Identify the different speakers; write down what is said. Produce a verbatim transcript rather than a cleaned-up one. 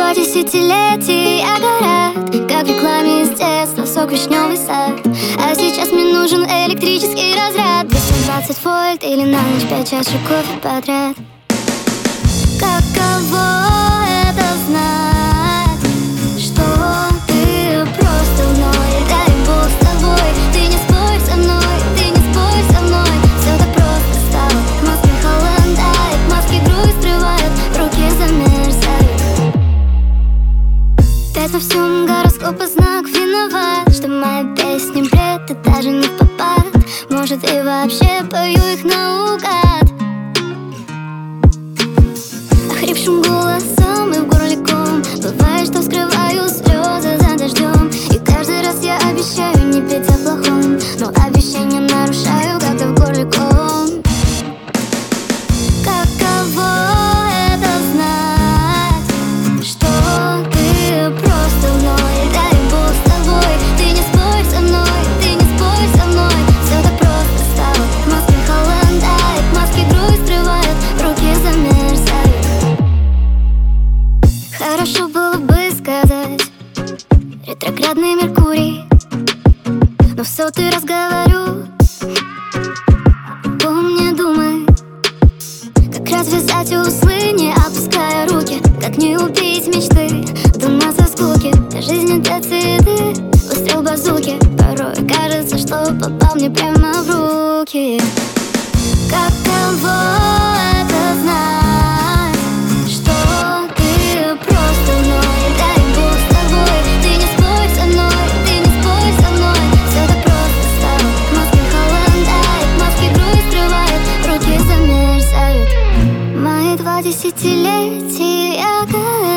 Speaker 1: два десятилетия горят, как в рекламе из детства, сок вишневый сад. А сейчас мне нужен электрический разряд, двести двадцать вольт или на ночь пять чашек кофе подряд. Каково это знать, что ты просто мной? Дай Бог с тобой, ты не спорь со мной, ты не спорь со мной. Все так просто стало, в Москве холодает, маски грудь скрывают, руки замерзают. Пять во всем гороскопа знак виноват, что мои песни бред и даже не в попад. Может, и вообще пою их наугад. Охрипшим голосом и в горле ком. Бывает, что скрываю слезы за дождем. И каждый раз я обещаю не петь о плохом, но обещание нарушаю, как-то в горле ком. Каково это знать, что ты просто мной? Дай Бог с тобой, ты не спорь со мной, ты не спорь со мной. Все так просто стало, в Москве холодает, маски грудь скрывают, руки замерзают. Хорошо было бы сказать ретроградный Меркурий, но в сотый раз говорю: помни, думай, как развязать узлы, не опуская руки, как не убить мечты, дома со скуки. Жизнь — это цветы, выстрел базуки. Порой кажется, что попал мне прямо в руки. Каково это знать, что ты просто мной? Дай Бог с тобой, ты не спорь со мной, ты не спорь со мной. Все так просто стало, в Москве холодает, маски грудь скрывают, руки замерзают. Мои два десятилетия горят.